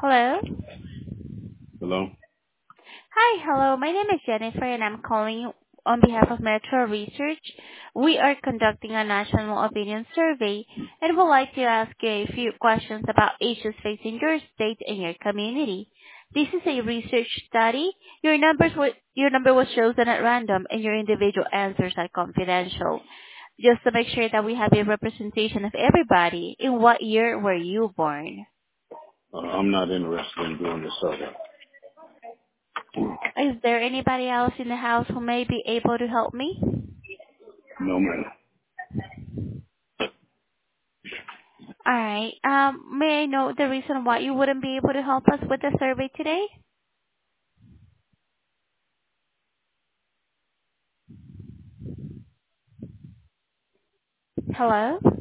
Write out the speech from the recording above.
Hello. Hello? Hi, hello. My name is Jennifer, and I'm calling you on behalf of Metro Research. We are conducting a national opinion survey and would like to ask you a few questions about issues facing your state and your community. This is a research study. Your number was chosen at random, and your individual answers are confidential. Just to make sure that we have a representation of everybody, in what year were you born? I'm not interested in doing this survey. Is there anybody else in the house who may be able to help me? No, ma'am. Alright. May I know the reason why you wouldn't be able to help us with the survey today? Hello?